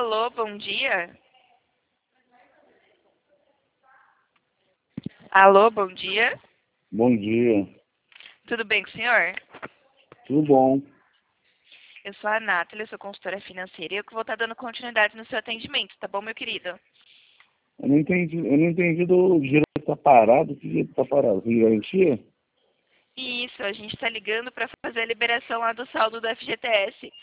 Alô, bom dia. Alô, bom dia. Bom dia. Tudo bem com o senhor? Tudo bom? Eu sou a Nathalie, eu sou consultora financeira e eu que vou estar dando continuidade no seu atendimento, tá bom, meu querido? Eu não entendi do dinheiro que tá parado. Que dinheiro que tá parado? Que garantia? Isso, a gente está ligando para fazer a liberação lá do saldo do FGTS.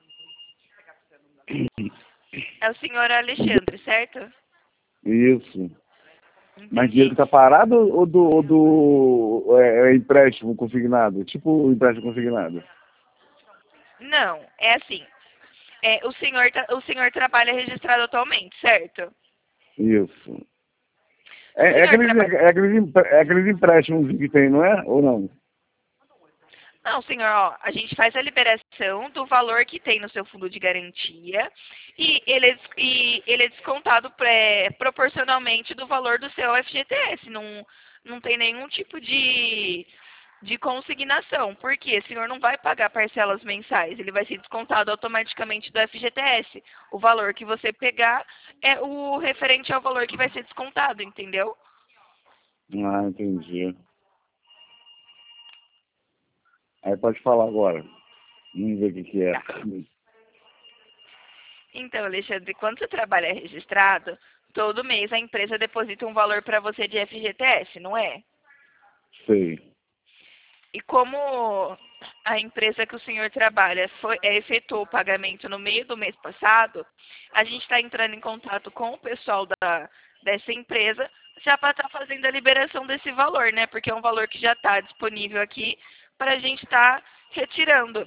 É o senhor Alexandre, certo? Isso. Mas dinheiro Entendi. que tá parado ou do empréstimo consignado? Tipo empréstimo consignado. Não, é assim. O senhor trabalha registrado atualmente, certo? Isso. O É senhor aqueles, trabalha. é aqueles, é aqueles empréstimos que tem, não é? Ou não? Não, senhor, ó, a gente faz a liberação do valor que tem no seu fundo de garantia e ele é descontado proporcionalmente do valor do seu FGTS. Não tem nenhum tipo de consignação. Por quê? O senhor não vai pagar parcelas mensais, ele vai ser descontado automaticamente do FGTS. O valor que você pegar é o referente ao valor que vai ser descontado, entendeu? Ah, entendi. Aí pode falar agora. Vamos ver o que é. Tá. Então, Alexandre, quando você trabalha registrado, todo mês a empresa deposita um valor para você de FGTS, não é? Sei. E como a empresa que o senhor trabalha efetuou o pagamento no meio do mês passado, a gente está entrando em contato com o pessoal dessa empresa já para estar fazendo a liberação desse valor, né? Porque é um valor que já está disponível aqui para a gente estar retirando.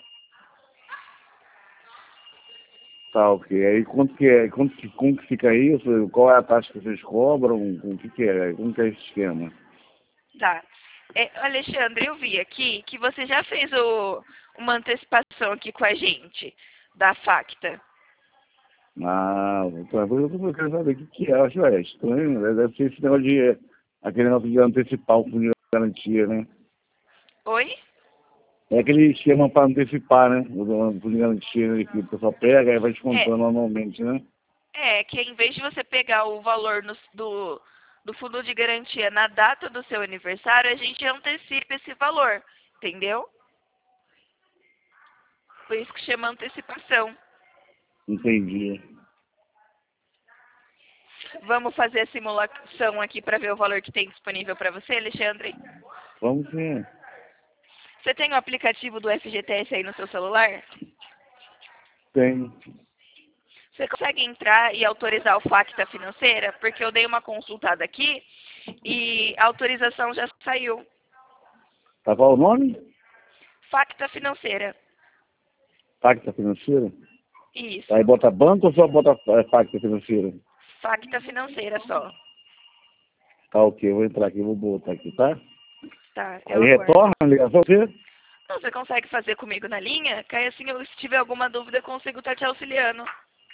Tá, ok. Aí quanto que é? Como que fica isso? Qual é a taxa que vocês cobram? O que que é? Como que é esse esquema? Tá. Alexandre, eu vi aqui que você já fez uma antecipação aqui com a gente, da Facta. Ah, então é por isso que eu quero saber o que que é. Eu acho estranho, né? Deve ser esse negócio de aquele negócio de antecipar o fundo de garantia, né? Oi? É aquele esquema para antecipar, né? O fundo de garantia, né? Que o pessoal pega e vai É, descontando anualmente, né? que em vez de você pegar o valor do fundo de garantia na data do seu aniversário, a gente antecipa esse valor, entendeu? Por isso que chama antecipação. Entendi. Vamos fazer a simulação aqui para ver o valor que tem disponível para você, Alexandre? Vamos sim. Você tem o aplicativo do FGTS aí no seu celular? Tem. Você consegue entrar e autorizar o Facta Financeira? Porque eu dei uma consultada aqui e a autorização já saiu. Tá qual o nome? Facta Financeira. Pacta Financeira? Aí Isso. bota banco ou só bota Pacta Financeira? Facta Financeira só. Tá, ok. Eu vou entrar aqui, vou botar aqui, tá? Tá, eu Aí aguardo. retorna a ligação, você? Então, você consegue fazer comigo na linha? Que aí assim, se tiver alguma dúvida, eu consigo estar te auxiliando.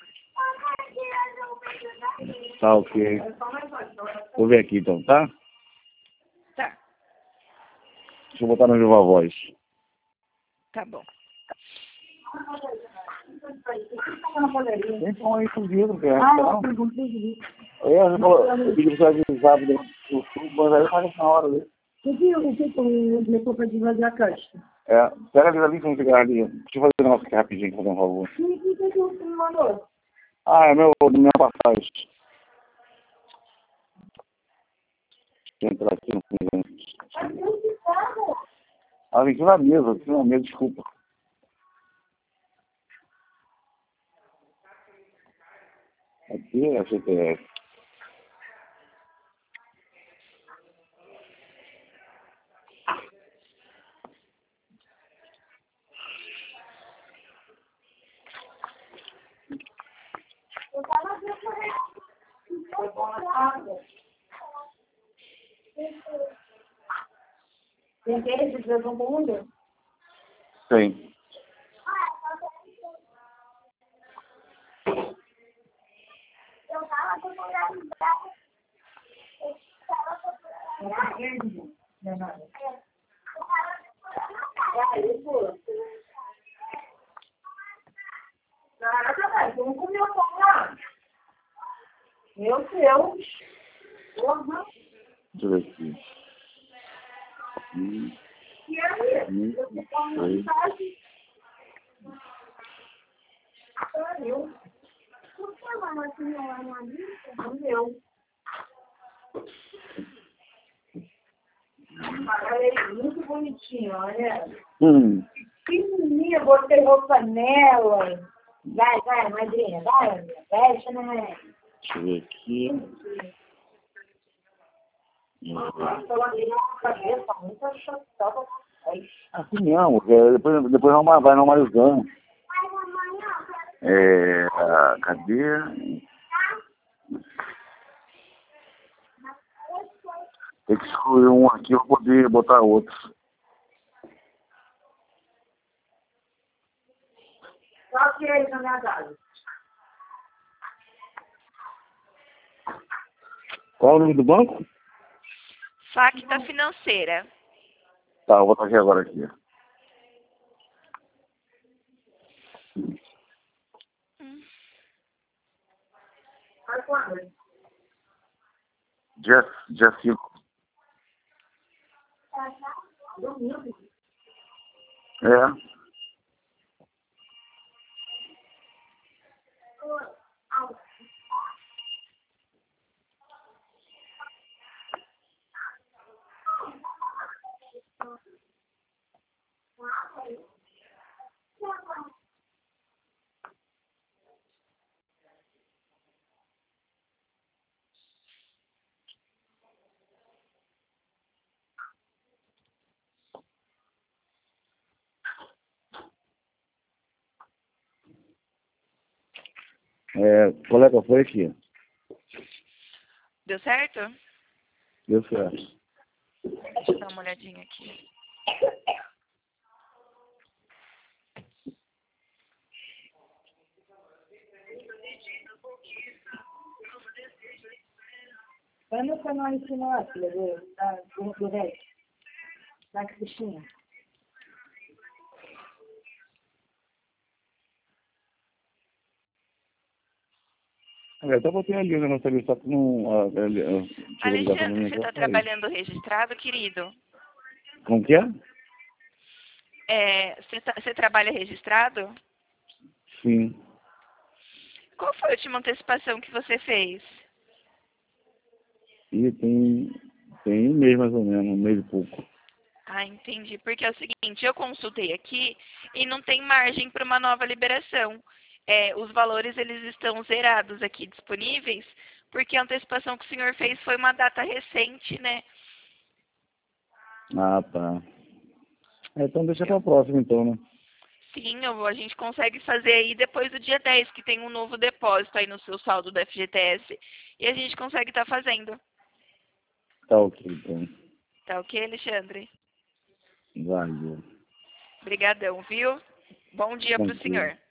Tá, ok. Vou ver aqui então, tá? Tá, Deixa eu botar no Viva Voz. tá bom. Tem pão aí fugido, cara. Ah, eu pedi pra você avisar do YouTube, mas aí faz na hora, né? O que compra de fazer a caixa? É, pega ali ali com o cigarro. Deixa eu fazer um negócio aqui rapidinho, fazer um favor. O que você me mandou? Ah, é minha passagem. Deixa eu entrar aqui no fundo. Ah, vem aqui na mesa, desculpa. Aqui é a CPF. Tem queijo de todo mundo? Tem. Caraca, velho, tu não comeu pão lá? Meu Deus. Porra. Deixa eu ver aqui. E aí? Eu tô com vontade. Meu. Por que a mamadinha lá na lista? Meu. Olha, muito bonitinho, olha. Pequenininha, botei roupa nela. Vai, madrinha, vai, fecha, né? Deixa eu ver aqui. Coloquei na cabeça, muito chatada. Assim mesmo, depois vai normalizando. Cadê? Tem que excluir um aqui para poder botar outro. Só que aí na minha casa. Qual o nome do banco? Facta Financeira. Tá, eu vou botar aqui agora aqui. Vai quando? Dia 5. Domingo. É. Qual é que foi aqui? Deu certo? Deu certo. Deixa eu dar uma olhadinha aqui. Vai no canal ensinar, filha, do resto. Da Cristina. Até botei ali o negócio ali, só que não... Alexandre, você está trabalhando registrado, querido? Como que é? Você trabalha registrado? Sim. Qual foi a última antecipação que você fez? E tem um mês mais ou menos, um mês e pouco. Ah, entendi. Porque é o seguinte, eu consultei aqui e não tem margem para uma nova liberação. Os valores eles estão zerados aqui disponíveis, porque a antecipação que o senhor fez foi uma data recente, né? Ah, tá. Então deixa pra próxima então, né? Sim, a gente consegue fazer aí depois do dia 10, que tem um novo depósito aí no seu saldo do FGTS, e a gente consegue estar fazendo. Tá ok, então. Tá ok, Alexandre? Valeu. Obrigadão, viu? Bom dia para o Tranquilo. senhor.